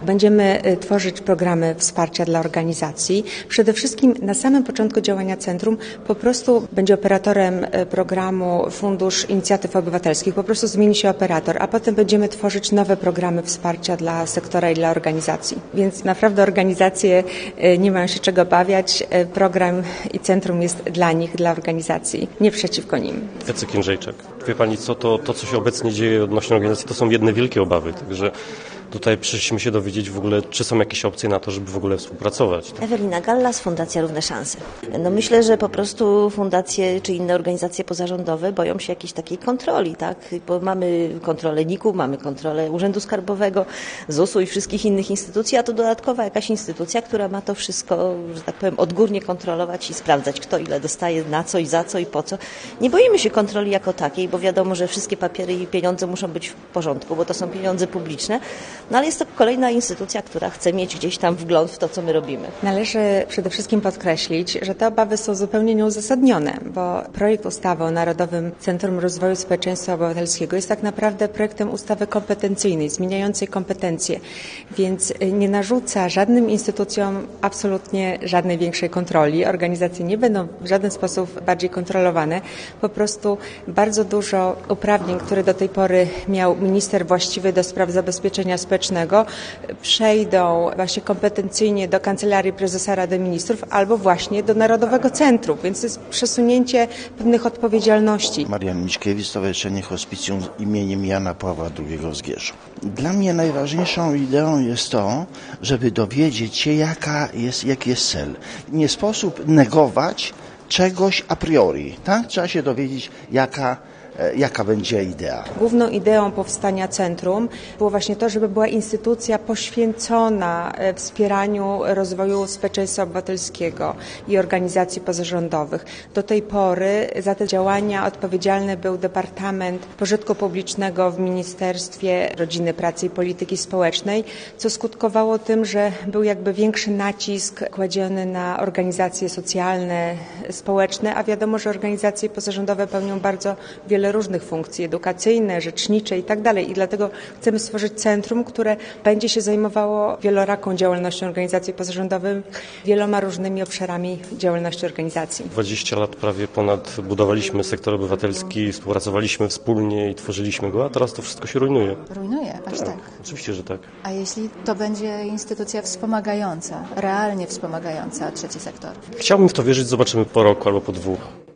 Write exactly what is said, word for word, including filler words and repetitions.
Będziemy tworzyć programy wsparcia dla organizacji. Przede wszystkim na samym początku działania centrum po prostu będzie operatorem programu Fundusz Inicjatyw Obywatelskich. Po prostu zmieni się operator, a potem będziemy tworzyć nowe programy wsparcia dla sektora i dla organizacji. Więc naprawdę organizacje nie mają się czego obawiać. Program i centrum jest dla nich, dla organizacji, nie przeciwko nim. Jacek Jędrzejczak. Wie Pani co, to, to co się obecnie dzieje odnośnie organizacji, to są jedne wielkie obawy, także tutaj przyszliśmy się dowiedzieć w ogóle, czy są jakieś opcje na to, żeby w ogóle współpracować. Ewelina Gallas, Fundacja Równe Szanse. No myślę, że po prostu fundacje czy inne organizacje pozarządowe boją się jakiejś takiej kontroli, tak? Bo mamy kontrolę N I K-u, mamy kontrolę Urzędu Skarbowego, zusu i wszystkich innych instytucji, a to dodatkowa jakaś instytucja, która ma to wszystko, że tak powiem, odgórnie kontrolować i sprawdzać, kto ile dostaje, na co i za co i po co. Nie boimy się kontroli jako takiej, bo wiadomo, że wszystkie papiery i pieniądze muszą być w porządku, bo to są pieniądze publiczne. No ale jest to kolejna instytucja, która chce mieć gdzieś tam wgląd w to, co my robimy. Należy przede wszystkim podkreślić, że te obawy są zupełnie nieuzasadnione, bo projekt ustawy o Narodowym Centrum Rozwoju Społeczeństwa Obywatelskiego jest tak naprawdę projektem ustawy kompetencyjnej, zmieniającej kompetencje, więc nie narzuca żadnym instytucjom absolutnie żadnej większej kontroli. Organizacje nie będą w żaden sposób bardziej kontrolowane. Po prostu bardzo dużo uprawnień, które do tej pory miał minister właściwy do spraw zabezpieczenia społecznego, przejdą właśnie kompetencyjnie do Kancelarii Prezesa Rady Ministrów albo właśnie do Narodowego Centrum, więc to jest przesunięcie pewnych odpowiedzialności. Marian Miśkiewicz, Stowarzyszenie Hospicjum imieniem Jana Pawła drugiego w Zgierzu. Dla mnie najważniejszą ideą jest to, żeby dowiedzieć się, jaka jest, jaki jest cel. Nie sposób negować czegoś a priori, tak? Trzeba się dowiedzieć, jaka jaka będzie idea. Główną ideą powstania centrum było właśnie to, żeby była instytucja poświęcona wspieraniu rozwoju społeczeństwa obywatelskiego i organizacji pozarządowych. Do tej pory za te działania odpowiedzialny był Departament Pożytku Publicznego w Ministerstwie Rodziny, Pracy i Polityki Społecznej, co skutkowało tym, że był jakby większy nacisk kładziony na organizacje socjalne, społeczne, a wiadomo, że organizacje pozarządowe pełnią bardzo wiele różnych funkcji, edukacyjne, rzecznicze i tak dalej. I dlatego chcemy stworzyć centrum, które będzie się zajmowało wieloraką działalnością organizacji pozarządowych, wieloma różnymi obszarami działalności organizacji. dwadzieścia lat prawie ponad budowaliśmy sektor obywatelski, współpracowaliśmy wspólnie i tworzyliśmy go, a teraz to wszystko się rujnuje. Rujnuje, aż tak. tak. Oczywiście, że tak. A jeśli to będzie instytucja wspomagająca, realnie wspomagająca trzeci sektor? Chciałbym w to wierzyć, zobaczymy po roku albo po dwóch.